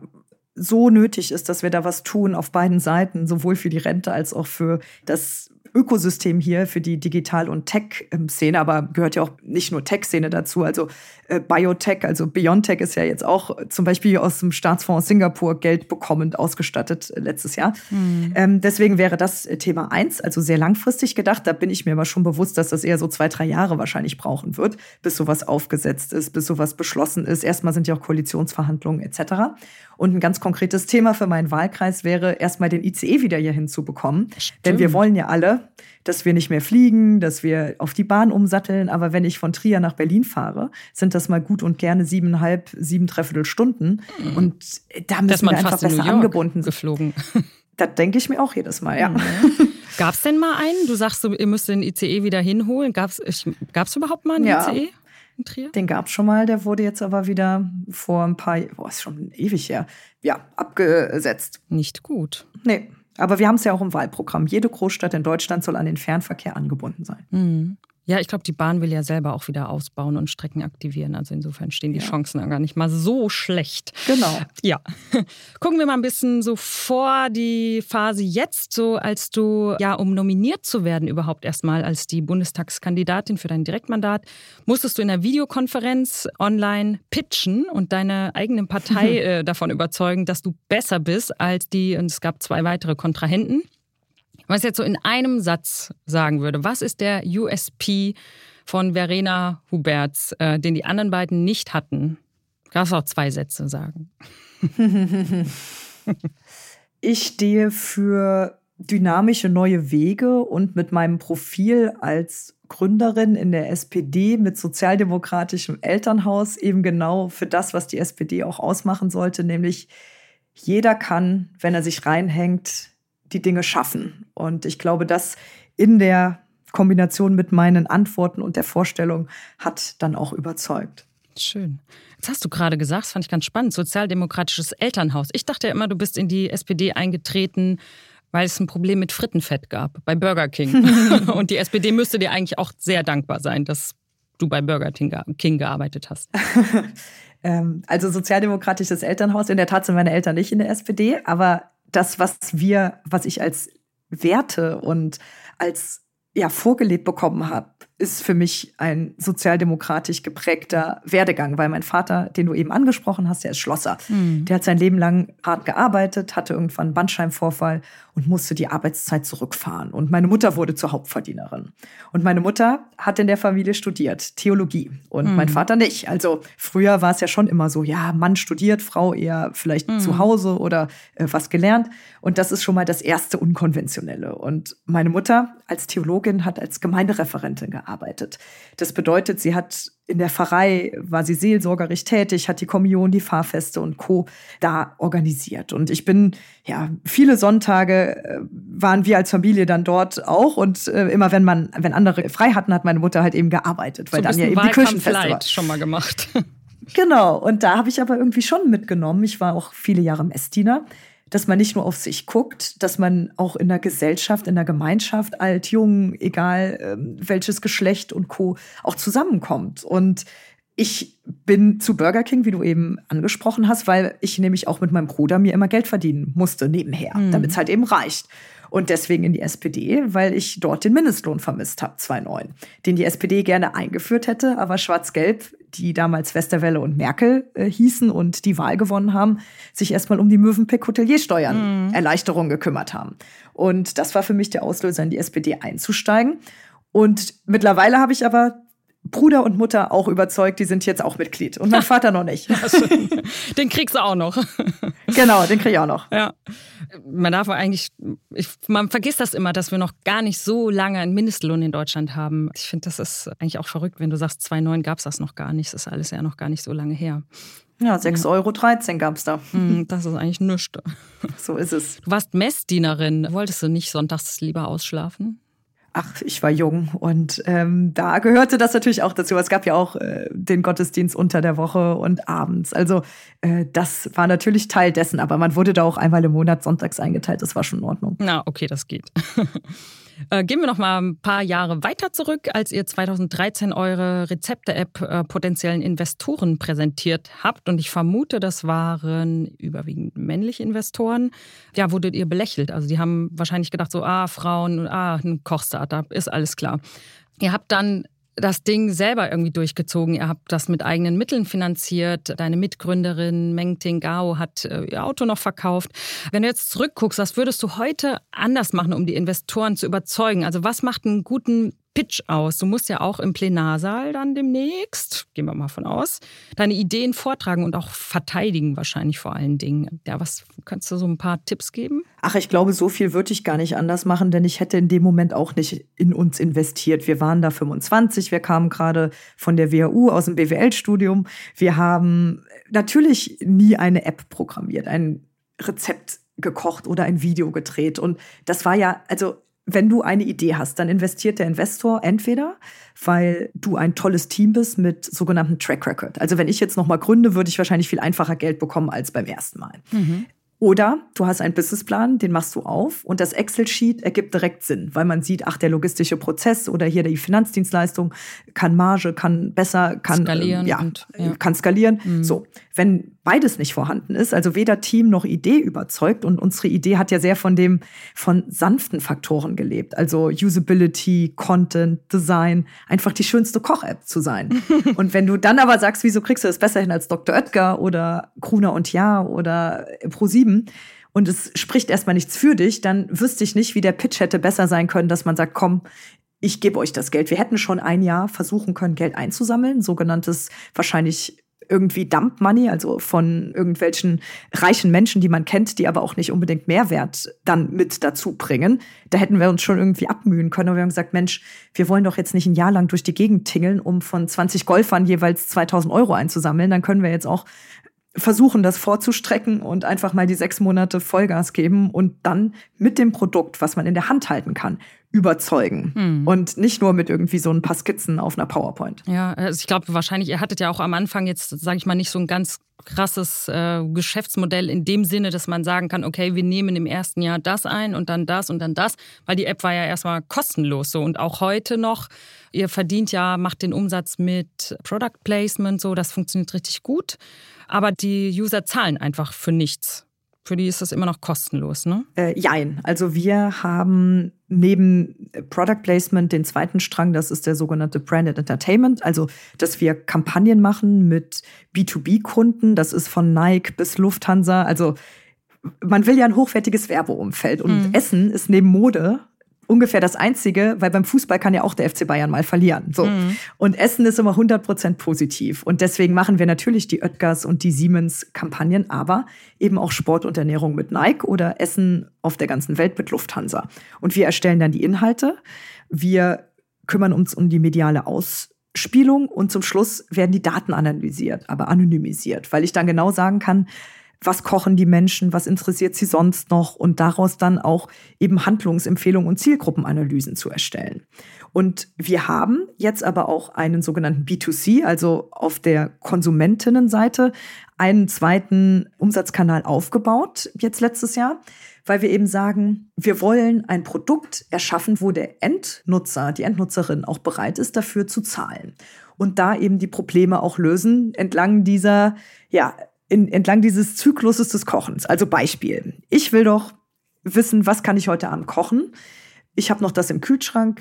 so nötig ist, dass wir da was tun auf beiden Seiten, sowohl für die Rente als auch für das Ökosystem hier für die Digital- und Tech-Szene, aber gehört ja auch nicht nur Tech-Szene dazu, also Biotech, also BioNTech ist ja jetzt auch zum Beispiel aus dem Staatsfonds Singapur Geld bekommend ausgestattet letztes Jahr. Deswegen wäre das Thema 1, also sehr langfristig gedacht. Da bin ich mir aber schon bewusst, dass das eher so 2-3 Jahre wahrscheinlich brauchen wird, bis sowas aufgesetzt ist, bis sowas beschlossen ist. Erstmal sind ja auch Koalitionsverhandlungen etc. Und ein ganz konkretes Thema für meinen Wahlkreis wäre, erstmal den ICE wieder hier hinzubekommen. Stimmt. Denn wir wollen ja alle, dass wir nicht mehr fliegen, dass wir auf die Bahn umsatteln. Aber wenn ich von Trier nach Berlin fahre, sind das mal gut und gerne 7,5 Stunden. Und da müssen wir einfach besser angebunden sein. Geflogen. Das denke ich mir auch jedes Mal, ja. Gab es denn mal einen? Du sagst, ihr müsst den ICE wieder hinholen. Gab's überhaupt mal einen ICE in Trier? Den gab es schon mal, der wurde jetzt aber wieder vor ein paar Jahren, ist schon ewig her, abgesetzt. Nicht gut. Nee. Aber wir haben es ja auch im Wahlprogramm. Jede Großstadt in Deutschland soll an den Fernverkehr angebunden sein. Mhm. Ja, ich glaube, die Bahn will ja selber auch wieder ausbauen und Strecken aktivieren. Also insofern stehen die Chancen dann gar nicht mal so schlecht. Genau. Ja. Gucken wir mal ein bisschen so vor die Phase jetzt, so als du, um nominiert zu werden überhaupt erstmal als die Bundestagskandidatin für dein Direktmandat, musstest du in einer Videokonferenz online pitchen und deine eigene Partei davon überzeugen, dass du besser bist als die, und es gab 2 weitere Kontrahenten. Was ich jetzt so in einem Satz sagen würde, was ist der USP von Verena Huberts, den die anderen beiden nicht hatten? Darfst auch 2 Sätze sagen. Ich stehe für dynamische neue Wege und mit meinem Profil als Gründerin in der SPD mit sozialdemokratischem Elternhaus eben genau für das, was die SPD auch ausmachen sollte, nämlich jeder kann, wenn er sich reinhängt, die Dinge schaffen. Und ich glaube, das in der Kombination mit meinen Antworten und der Vorstellung hat dann auch überzeugt. Schön. Jetzt hast du gerade gesagt, das fand ich ganz spannend, sozialdemokratisches Elternhaus. Ich dachte ja immer, du bist in die SPD eingetreten, weil es ein Problem mit Frittenfett gab bei Burger King. Und die SPD müsste dir eigentlich auch sehr dankbar sein, dass du bei Burger King gearbeitet hast. Also sozialdemokratisches Elternhaus, in der Tat sind meine Eltern nicht in der SPD, aber das, was ich als Werte und als vorgelebt bekommen habe, ist für mich ein sozialdemokratisch geprägter Werdegang, weil mein Vater, den du eben angesprochen hast, der ist Schlosser. Der hat sein Leben lang hart gearbeitet, hatte irgendwann einen Bandscheibenvorfall und musste die Arbeitszeit zurückfahren. Und meine Mutter wurde zur Hauptverdienerin. Und meine Mutter hat in der Familie studiert, Theologie, und mein Vater nicht. Also früher war es ja schon immer so, Mann studiert, Frau eher vielleicht zu Hause oder was gelernt. Und das ist schon mal das erste Unkonventionelle. Und meine Mutter als Theologin hat als Gemeindereferentin gearbeitet. Das bedeutet, sie hat in der Pfarrei, war sie seelsorgerisch tätig, hat die Kommunion, die Pfarrfeste und Co. da organisiert. Und ich bin, viele Sonntage waren wir als Familie dann dort auch. Und immer wenn andere frei hatten, hat meine Mutter halt eben gearbeitet. Weil so dann ja eben die Kirchenfeste war. Schon mal gemacht. Genau. Und da habe ich aber irgendwie schon mitgenommen. Ich war auch viele Jahre Messdiener, dass man nicht nur auf sich guckt, dass man auch in der Gesellschaft, in der Gemeinschaft, alt, jung, egal welches Geschlecht und Co. auch zusammenkommt. Und ich bin zu Burger King, wie du eben angesprochen hast, weil ich nämlich auch mit meinem Bruder mir immer Geld verdienen musste nebenher, damit es halt eben reicht. Und deswegen in die SPD, weil ich dort den Mindestlohn vermisst habe, 2009, den die SPD gerne eingeführt hätte, aber Schwarz-Gelb, die damals Westerwelle und Merkel hießen und die Wahl gewonnen haben, sich erstmal um die Mövenpick-Hoteliersteuern Erleichterung gekümmert haben. Und das war für mich der Auslöser, in die SPD einzusteigen. Und mittlerweile habe ich aber Bruder und Mutter auch überzeugt, die sind jetzt auch Mitglied. Und mein Vater noch nicht. Den kriegst du auch noch. Genau, den krieg ich auch noch. Ja. Man vergisst das immer, dass wir noch gar nicht so lange einen Mindestlohn in Deutschland haben. Ich finde, das ist eigentlich auch verrückt, wenn du sagst, 2009 gab es das noch gar nicht. Das ist alles ja noch gar nicht so lange her. Ja, 6,13 € gab es da. Das ist eigentlich nichts. So ist es. Du warst Messdienerin. Wolltest du nicht sonntags lieber ausschlafen? Ach, ich war jung und da gehörte das natürlich auch dazu. Es gab ja auch den Gottesdienst unter der Woche und abends. Also das war natürlich Teil dessen, aber man wurde da auch einmal im Monat sonntags eingeteilt. Das war schon in Ordnung. Na, okay, das geht. Gehen wir noch mal ein paar Jahre weiter zurück, als ihr 2013 eure Rezepte-App potenziellen Investoren präsentiert habt. Und ich vermute, das waren überwiegend männliche Investoren. Ja, wurdet ihr belächelt? Also die haben wahrscheinlich gedacht so, Frauen, ein Koch-Startup, ist alles klar. Ihr habt dann das Ding selber irgendwie durchgezogen. Ihr habt das mit eigenen Mitteln finanziert. Deine Mitgründerin Meng Ting Gao hat ihr Auto noch verkauft. Wenn du jetzt zurückguckst, was würdest du heute anders machen, um die Investoren zu überzeugen? Also was macht einen guten Pitch aus? Du musst ja auch im Plenarsaal dann demnächst, gehen wir mal von aus, deine Ideen vortragen und auch verteidigen wahrscheinlich vor allen Dingen. Ja, was kannst du so ein paar Tipps geben? Ich glaube, so viel würde ich gar nicht anders machen, denn ich hätte in dem Moment auch nicht in uns investiert. Wir waren da 25, wir kamen gerade von der WHU aus dem BWL-Studium. Wir haben natürlich nie eine App programmiert, ein Rezept gekocht oder ein Video gedreht. Und das war ja, also wenn du eine Idee hast, dann investiert der Investor entweder, weil du ein tolles Team bist mit sogenanntem Track Record. Also wenn ich jetzt nochmal gründe, würde ich wahrscheinlich viel einfacher Geld bekommen als beim ersten Mal. Mhm. Oder du hast einen Businessplan, den machst du auf und das Excel-Sheet ergibt direkt Sinn, weil man sieht, der logistische Prozess oder hier die Finanzdienstleistung kann Marge, kann besser, kann skalieren. Kann skalieren. Mhm. So, wenn beides nicht vorhanden ist, also weder Team noch Idee überzeugt und unsere Idee hat ja sehr von sanften Faktoren gelebt, also Usability, Content, Design, einfach die schönste Koch-App zu sein. Und wenn du dann aber sagst, wieso kriegst du das besser hin als Dr. Oetker oder Gruner und Jahr oder ProSieben und es spricht erstmal nichts für dich, dann wüsste ich nicht, wie der Pitch hätte besser sein können, dass man sagt, komm, ich gebe euch das Geld. Wir hätten schon ein Jahr versuchen können, Geld einzusammeln, sogenanntes wahrscheinlich irgendwie Dump Money, also von irgendwelchen reichen Menschen, die man kennt, die aber auch nicht unbedingt Mehrwert dann mit dazu bringen. Da hätten wir uns schon irgendwie abmühen können. Aber wir haben gesagt, Mensch, wir wollen doch jetzt nicht ein Jahr lang durch die Gegend tingeln, um von 20 Golfern jeweils 2.000 € einzusammeln. Dann können wir jetzt auch versuchen, das vorzustrecken und einfach mal die 6 Monate Vollgas geben und dann mit dem Produkt, was man in der Hand halten kann, überzeugen. Und nicht nur mit irgendwie so ein paar Skizzen auf einer PowerPoint. Ja, also ich glaube wahrscheinlich, ihr hattet ja auch am Anfang jetzt, sage ich mal, nicht so ein ganz krasses Geschäftsmodell in dem Sinne, dass man sagen kann, okay, wir nehmen im ersten Jahr das ein und dann das, weil die App war ja erstmal kostenlos so und auch heute noch, ihr verdient ja, macht den Umsatz mit Product Placement, so, das funktioniert richtig gut, aber die User zahlen einfach für nichts. Für die ist das immer noch kostenlos, ne? Jein. Also wir haben neben Product Placement den zweiten Strang, das ist der sogenannte Branded Entertainment, also dass wir Kampagnen machen mit B2B-Kunden, das ist von Nike bis Lufthansa, also man will ja ein hochwertiges Werbeumfeld und Essen ist neben Mode ungefähr das Einzige, weil beim Fußball kann ja auch der FC Bayern mal verlieren. So. Und Essen ist immer 100% positiv. Und deswegen machen wir natürlich die Oetkers und die Siemens-Kampagnen, aber eben auch Sport und Ernährung mit Nike oder Essen auf der ganzen Welt mit Lufthansa. Und wir erstellen dann die Inhalte. Wir kümmern uns um die mediale Ausspielung und zum Schluss werden die Daten analysiert, aber anonymisiert, weil ich dann genau sagen kann, was kochen die Menschen, was interessiert sie sonst noch und daraus dann auch eben Handlungsempfehlungen und Zielgruppenanalysen zu erstellen. Und wir haben jetzt aber auch einen sogenannten B2C, also auf der Konsumentinnenseite, einen zweiten Umsatzkanal aufgebaut, jetzt letztes Jahr, weil wir eben sagen, wir wollen ein Produkt erschaffen, wo der Endnutzer, die Endnutzerin auch bereit ist, dafür zu zahlen. Und da eben die Probleme auch lösen entlang dieser, entlang dieses Zykluses des Kochens. Also Beispiel. Ich will doch wissen, was kann ich heute Abend kochen? Ich habe noch das im Kühlschrank.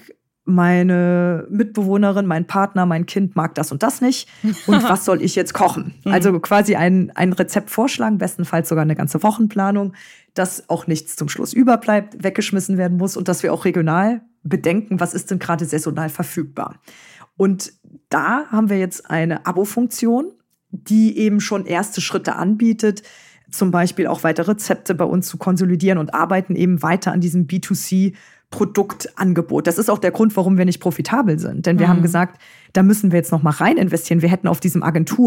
Meine Mitbewohnerin, mein Partner, mein Kind mag das und das nicht. Und was soll ich jetzt kochen? Also quasi ein Rezept vorschlagen, bestenfalls sogar eine ganze Wochenplanung, dass auch nichts zum Schluss überbleibt, weggeschmissen werden muss und dass wir auch regional bedenken, was ist denn gerade saisonal verfügbar. Und da haben wir jetzt eine Abo-Funktion, die eben schon erste Schritte anbietet, zum Beispiel auch weitere Rezepte bei uns zu konsolidieren und arbeiten eben weiter an diesem B2C-Produktangebot. Das ist auch der Grund, warum wir nicht profitabel sind. Denn wir haben gesagt, da müssen wir jetzt noch mal rein investieren. Wir hätten auf diesem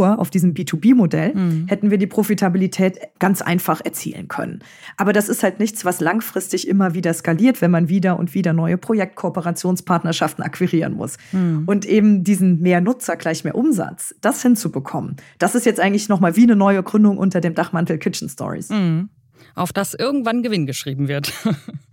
B2B-Modell, hätten wir die Profitabilität ganz einfach erzielen können. Aber das ist halt nichts, was langfristig immer wieder skaliert, wenn man wieder und wieder neue Projektkooperationspartnerschaften akquirieren muss. Und eben diesen mehr Nutzer gleich mehr Umsatz, das hinzubekommen, das ist jetzt eigentlich noch mal wie eine neue Gründung unter dem Dachmantel Kitchen Stories. Auf das irgendwann Gewinn geschrieben wird.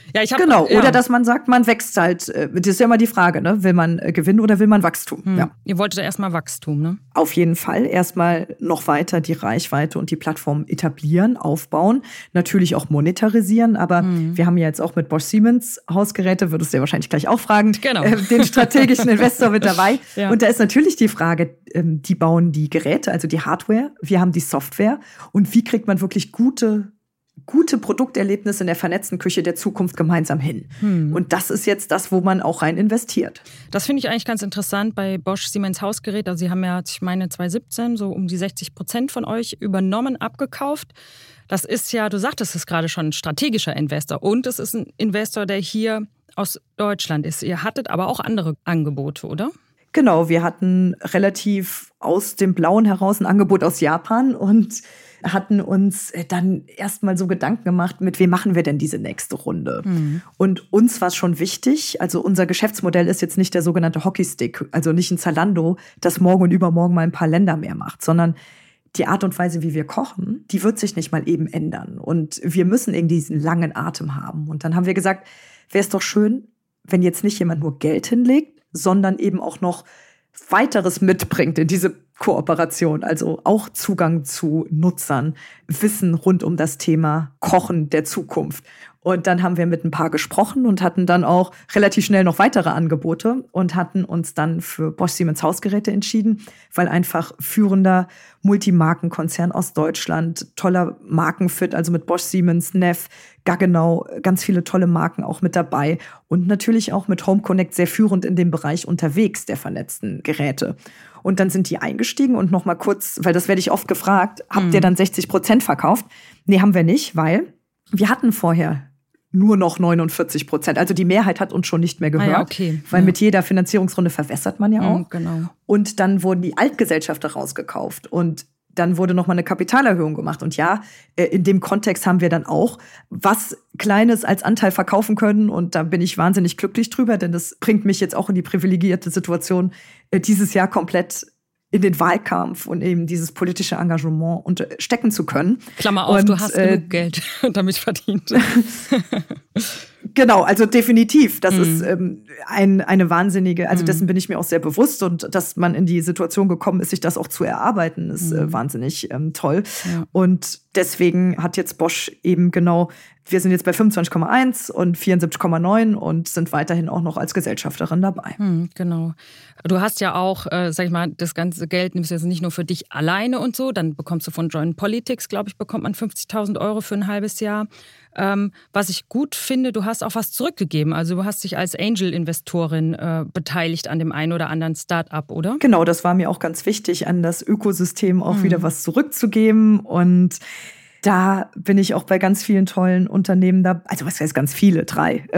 Ja, Oder dass man sagt, man wächst halt. Das ist ja immer die Frage, ne? Will man Gewinn oder will man Wachstum? Ja. Ihr wolltet erstmal Wachstum, ne? Auf jeden Fall. Erstmal noch weiter die Reichweite und die Plattform etablieren, aufbauen. Natürlich auch monetarisieren. Aber wir haben ja jetzt auch mit Bosch Siemens Hausgeräte, würdest du ja wahrscheinlich gleich auch fragen, den strategischen Investor mit dabei. Ja. Und da ist natürlich die Frage, die bauen die Geräte, also die Hardware. Wir haben die Software. Und wie kriegt man wirklich gute Produkterlebnisse in der vernetzten Küche der Zukunft gemeinsam hin. Und das ist jetzt das, wo man auch rein investiert. Das finde ich eigentlich ganz interessant bei Bosch Siemens Hausgerät. Also sie haben ja, ich meine 2017, so um die 60% von euch übernommen, abgekauft. Das ist ja, du sagtest es gerade schon, ein strategischer Investor. Und es ist ein Investor, der hier aus Deutschland ist. Ihr hattet aber auch andere Angebote, oder? Genau, wir hatten relativ aus dem Blauen heraus ein Angebot aus Japan und hatten uns dann erstmal so Gedanken gemacht, mit wem machen wir denn diese nächste Runde? Und uns war es schon wichtig, also unser Geschäftsmodell ist jetzt nicht der sogenannte Hockeystick, also nicht ein Zalando, das morgen und übermorgen mal ein paar Länder mehr macht, sondern die Art und Weise, wie wir kochen, die wird sich nicht mal eben ändern. Und wir müssen irgendwie diesen langen Atem haben. Und dann haben wir gesagt, wäre es doch schön, wenn jetzt nicht jemand nur Geld hinlegt, sondern eben auch noch weiteres mitbringt in diese Kooperation, also auch Zugang zu Nutzern, Wissen rund um das Thema Kochen der Zukunft. Und dann haben wir mit ein paar gesprochen und hatten dann auch relativ schnell noch weitere Angebote und hatten uns dann für Bosch Siemens Hausgeräte entschieden, weil einfach führender Multimarkenkonzern aus Deutschland, toller Markenfit, also mit Bosch Siemens, Neff, Gaggenau, ganz viele tolle Marken auch mit dabei und natürlich auch mit Home Connect sehr führend in dem Bereich unterwegs der vernetzten Geräte. Und dann sind die eingestiegen und noch mal kurz, weil das werde ich oft gefragt, habt ihr dann 60% verkauft? Nee, haben wir nicht, weil wir hatten vorher nur noch 49%. Also die Mehrheit hat uns schon nicht mehr gehört, weil mit jeder Finanzierungsrunde verwässert man ja auch. Genau. Und dann wurden die Altgesellschafter rausgekauft und dann wurde noch mal eine Kapitalerhöhung gemacht. Und ja, in dem Kontext haben wir dann auch was Kleines als Anteil verkaufen können. Und da bin ich wahnsinnig glücklich drüber, denn das bringt mich jetzt auch in die privilegierte Situation, dieses Jahr komplett in den Wahlkampf und eben dieses politische Engagement stecken zu können. Klammer auf, du hast genug Geld damit verdient. Genau, also definitiv. Das ist eine wahnsinnige, also dessen bin ich mir auch sehr bewusst und dass man in die Situation gekommen ist, sich das auch zu erarbeiten, ist wahnsinnig toll. Ja. Und deswegen hat jetzt Bosch eben genau, wir sind jetzt bei 25,1 und 74,9 und sind weiterhin auch noch als Gesellschafterin dabei. Genau. Du hast ja auch, sag ich mal, das ganze Geld nimmst du jetzt nicht nur für dich alleine und so, dann bekommst du von Joint Politics, glaube ich, bekommt man 50.000 € für ein halbes Jahr. Was ich gut finde, du hast auch was zurückgegeben. Also du hast dich als Angel-Investorin beteiligt an dem einen oder anderen Start-up, oder? Genau, das war mir auch ganz wichtig, an das Ökosystem auch wieder was zurückzugeben. Und da bin ich auch bei ganz vielen tollen Unternehmen da. Also was heißt ganz viele? 3.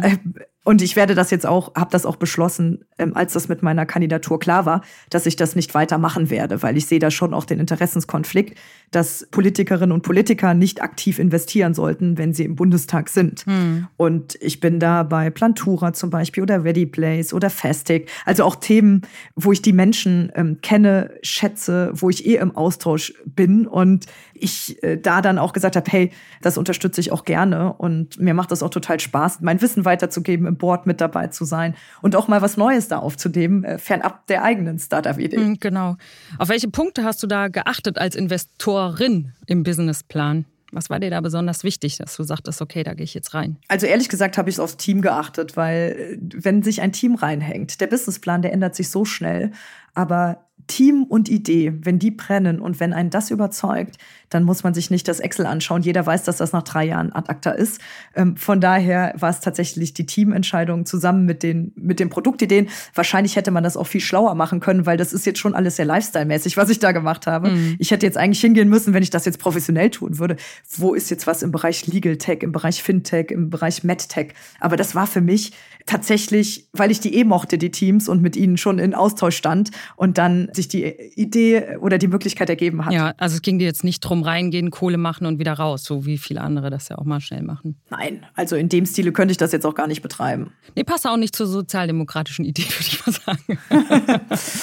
Und ich werde das jetzt auch, habe das auch beschlossen, als das mit meiner Kandidatur klar war, dass ich das nicht weitermachen werde, weil ich sehe da schon auch den Interessenskonflikt, dass Politikerinnen und Politiker nicht aktiv investieren sollten, wenn sie im Bundestag sind. Und ich bin da bei Plantura zum Beispiel oder ReadyPlace oder Fastic, also auch Themen, wo ich die Menschen kenne, schätze, wo ich im Austausch bin und ich da dann auch gesagt habe, hey, das unterstütze ich auch gerne und mir macht das auch total Spaß, mein Wissen weiterzugeben, im Board mit dabei zu sein und auch mal was Neues da aufzunehmen, fernab der eigenen Startup-Idee. Genau. Auf welche Punkte hast du da geachtet als Investorin im Businessplan? Was war dir da besonders wichtig, dass du sagtest, okay, da gehe ich jetzt rein? Also ehrlich gesagt habe ich aufs Team geachtet, weil wenn sich ein Team reinhängt, der Businessplan, der ändert sich so schnell, aber Team und Idee, wenn die brennen und wenn einen das überzeugt, dann muss man sich nicht das Excel anschauen. Jeder weiß, dass das nach 3 Jahren ad acta ist. Von daher war es tatsächlich die Teamentscheidung zusammen mit den Produktideen. Wahrscheinlich hätte man das auch viel schlauer machen können, weil das ist jetzt schon alles sehr Lifestyle-mäßig, was ich da gemacht habe. Ich hätte jetzt eigentlich hingehen müssen, wenn ich das jetzt professionell tun würde. Wo ist jetzt was im Bereich Legal Tech, im Bereich Fintech, im Bereich MedTech? Aber das war für mich tatsächlich, weil ich die mochte, die Teams, und mit ihnen schon in Austausch stand und dann sich die Idee oder die Möglichkeit ergeben hat. Ja, also es ging dir jetzt nicht drum reingehen, Kohle machen und wieder raus, so wie viele andere das ja auch mal schnell machen. Nein, also in dem Stile könnte ich das jetzt auch gar nicht betreiben. Nee, passt auch nicht zur sozialdemokratischen Idee, würde ich mal sagen.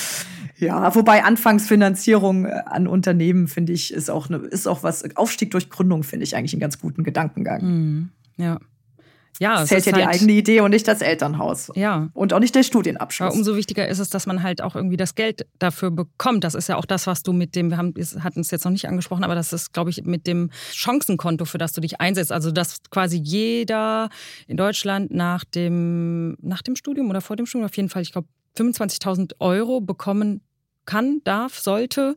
Ja, wobei Anfangsfinanzierung an Unternehmen, finde ich, ist auch was, Aufstieg durch Gründung, finde ich eigentlich einen ganz guten Gedankengang. Ja. Ja, es zählt ja die eigene Idee und nicht das Elternhaus. Ja. Und auch nicht der Studienabschluss. Aber umso wichtiger ist es, dass man halt auch irgendwie das Geld dafür bekommt. Das ist ja auch das, was du mit dem, wir hatten es jetzt noch nicht angesprochen, aber das ist, glaube ich, mit dem Chancenkonto, für das du dich einsetzt. Also, dass quasi jeder in Deutschland nach dem Studium oder vor dem Studium, auf jeden Fall, ich glaube, 25.000 € bekommen kann, darf, sollte,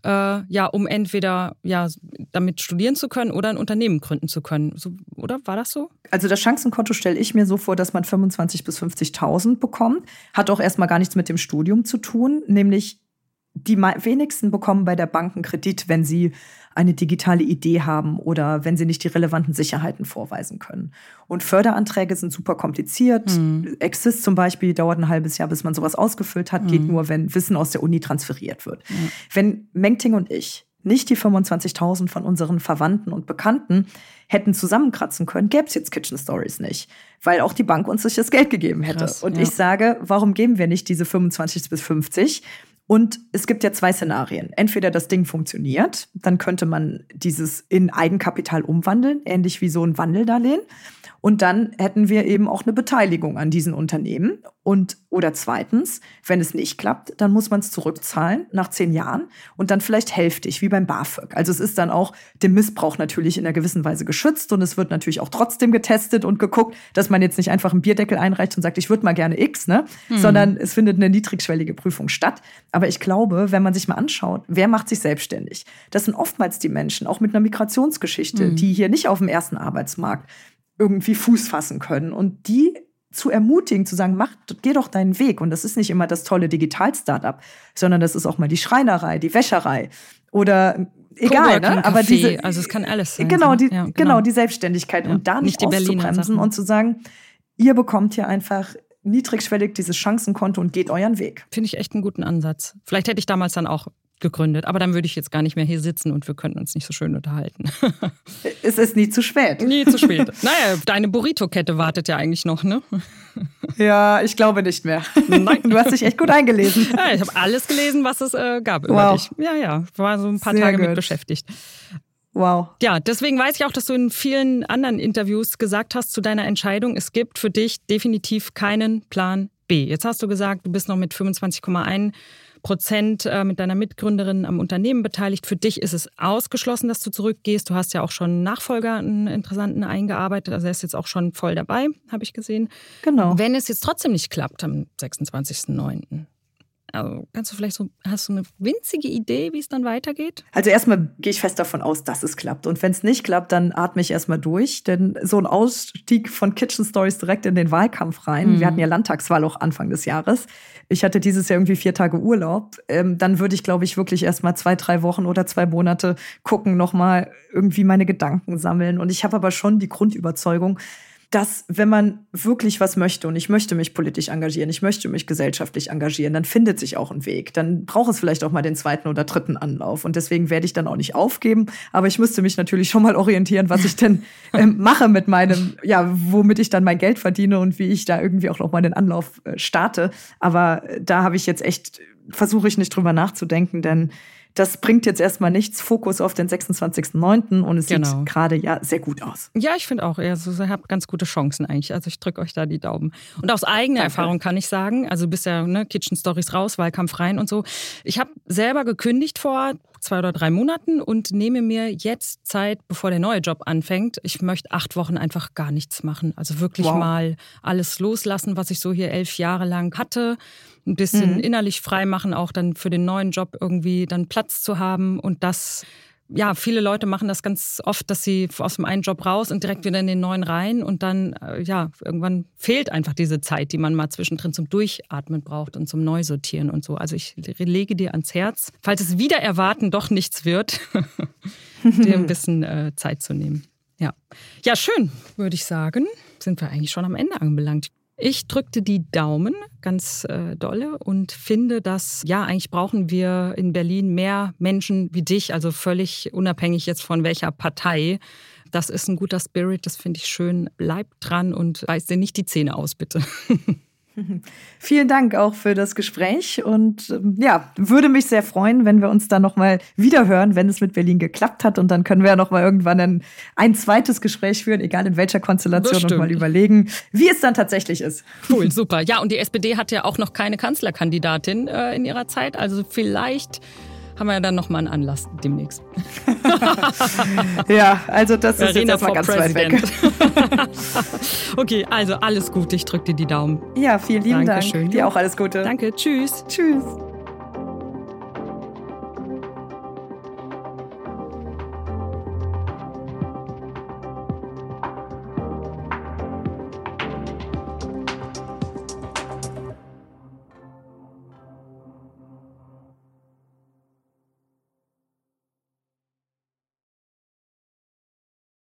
um entweder damit studieren zu können oder ein Unternehmen gründen zu können. So, oder war das so? Also das Chancenkonto stelle ich mir so vor, dass man 25.000 bis 50.000 bekommt. Hat auch erstmal gar nichts mit dem Studium zu tun, nämlich die wenigsten bekommen bei der Bank einen Kredit, wenn sie eine digitale Idee haben oder wenn sie nicht die relevanten Sicherheiten vorweisen können. Und Förderanträge sind super kompliziert. Exist zum Beispiel dauert ein halbes Jahr, bis man sowas ausgefüllt hat. Geht nur, wenn Wissen aus der Uni transferiert wird. Wenn Mengting und ich nicht die 25.000 von unseren Verwandten und Bekannten hätten zusammenkratzen können, gäbe es jetzt Kitchen Stories nicht, weil auch die Bank uns nicht das Geld gegeben hätte. Krass, und ich sage, warum geben wir nicht diese 25 bis 50? Und es gibt ja 2 Szenarien. Entweder das Ding funktioniert, dann könnte man dieses in Eigenkapital umwandeln, ähnlich wie so ein Wandeldarlehen. Und dann hätten wir eben auch eine Beteiligung an diesen Unternehmen. Oder zweitens, wenn es nicht klappt, dann muss man es zurückzahlen nach 10 Jahren und dann vielleicht hälftig, wie beim BAföG. Also es ist dann auch dem Missbrauch natürlich in einer gewissen Weise geschützt und es wird natürlich auch trotzdem getestet und geguckt, dass man jetzt nicht einfach einen Bierdeckel einreicht und sagt, ich würde mal gerne X, sondern es findet eine niedrigschwellige Prüfung statt. Aber ich glaube, wenn man sich mal anschaut, wer macht sich selbstständig? Das sind oftmals die Menschen, auch mit einer Migrationsgeschichte, die hier nicht auf dem ersten Arbeitsmarkt irgendwie Fuß fassen können. Und die zu ermutigen, zu sagen, geh doch deinen Weg. Und das ist nicht immer das tolle Digital-Startup, sondern das ist auch mal die Schreinerei, die Wäscherei oder egal, ne? Aber also es kann alles sein. Genau, die Selbstständigkeit. Ja. Und da nicht auszubremsen und zu sagen, ihr bekommt hier einfach niedrigschwellig dieses Chancenkonto und geht euren Weg. Finde ich echt einen guten Ansatz. Vielleicht hätte ich damals dann auch gegründet. Aber dann würde ich jetzt gar nicht mehr hier sitzen und wir könnten uns nicht so schön unterhalten. Es ist nie zu spät. Nie zu spät. Naja, deine Burrito-Kette wartet ja eigentlich noch, ne? Ja, ich glaube nicht mehr. Nein. Du hast dich echt gut eingelesen. Ja, ich habe alles gelesen, was es gab über dich. Ja, war so ein paar Tage mit beschäftigt. Wow. Ja, deswegen weiß ich auch, dass du in vielen anderen Interviews gesagt hast zu deiner Entscheidung, es gibt für dich definitiv keinen Plan B. Jetzt hast du gesagt, du bist noch mit 25,1% mit deiner Mitgründerin am Unternehmen beteiligt. Für dich ist es ausgeschlossen, dass du zurückgehst. Du hast ja auch schon einen Nachfolger, einen Interessanten eingearbeitet. Also er ist jetzt auch schon voll dabei, habe ich gesehen. Genau. Wenn es jetzt trotzdem nicht klappt am 26.09., also hast du eine winzige Idee, wie es dann weitergeht? Also erstmal gehe ich fest davon aus, dass es klappt. Und wenn es nicht klappt, dann atme ich erstmal durch. Denn so ein Ausstieg von Kitchen Stories direkt in den Wahlkampf rein, wir hatten ja Landtagswahl auch Anfang des Jahres. Ich hatte dieses Jahr irgendwie 4 Tage Urlaub. Dann würde ich, glaube ich, wirklich erstmal 2-3 Wochen oder 2 Monate gucken, nochmal irgendwie meine Gedanken sammeln. Und ich habe aber schon die Grundüberzeugung, dass wenn man wirklich was möchte und ich möchte mich politisch engagieren, ich möchte mich gesellschaftlich engagieren, dann findet sich auch ein Weg. Dann braucht es vielleicht auch mal den 2. oder 3. Anlauf. Und deswegen werde ich dann auch nicht aufgeben. Aber ich müsste mich natürlich schon mal orientieren, was ich denn mache mit meinem, womit ich dann mein Geld verdiene und wie ich da irgendwie auch noch mal den Anlauf starte. Aber da habe ich jetzt echt, versuche ich nicht drüber nachzudenken, denn das bringt jetzt erstmal nichts. Fokus auf den 26.09. und es sieht gerade sehr gut aus. Ja, ich finde auch. Ihr habt ganz gute Chancen eigentlich. Also ich drücke euch da die Daumen. Und aus eigener Erfahrung kann ich sagen, also du bist ja Kitchen Stories raus, Wahlkampf rein und so. Ich habe selber gekündigt vor 2 oder 3 Monaten und nehme mir jetzt Zeit, bevor der neue Job anfängt. Ich möchte 8 Wochen einfach gar nichts machen. Also wirklich mal alles loslassen, was ich so hier 11 Jahre lang hatte. Ein bisschen innerlich frei machen, auch dann für den neuen Job irgendwie dann Platz zu haben. Und das, viele Leute machen das ganz oft, dass sie aus dem einen Job raus und direkt wieder in den neuen rein. Und dann, irgendwann fehlt einfach diese Zeit, die man mal zwischendrin zum Durchatmen braucht und zum Neusortieren und so. Also ich lege dir ans Herz, falls es wieder erwarten doch nichts wird, dir ein bisschen Zeit zu nehmen. Ja, schön, würde ich sagen. Sind wir eigentlich schon am Ende angelangt. Ich drückte die Daumen ganz dolle und finde, dass eigentlich brauchen wir in Berlin mehr Menschen wie dich, also völlig unabhängig jetzt von welcher Partei. Das ist ein guter Spirit, das finde ich schön. Bleib dran und reiß dir nicht die Zähne aus, bitte. Vielen Dank auch für das Gespräch und würde mich sehr freuen, wenn wir uns dann nochmal wiederhören, wenn es mit Berlin geklappt hat, und dann können wir ja nochmal irgendwann ein zweites Gespräch führen, egal in welcher Konstellation, und mal überlegen, wie es dann tatsächlich ist. Cool, super. Ja, und die SPD hat ja auch noch keine Kanzlerkandidatin in ihrer Zeit, also vielleicht haben wir ja dann nochmal einen Anlass demnächst. Ja, also das ist jetzt erstmal ganz weit weg. Okay, also alles Gute, ich drücke dir die Daumen. Ja, vielen lieben Dankeschön. Dank. Dir auch alles Gute. Danke, tschüss. Tschüss.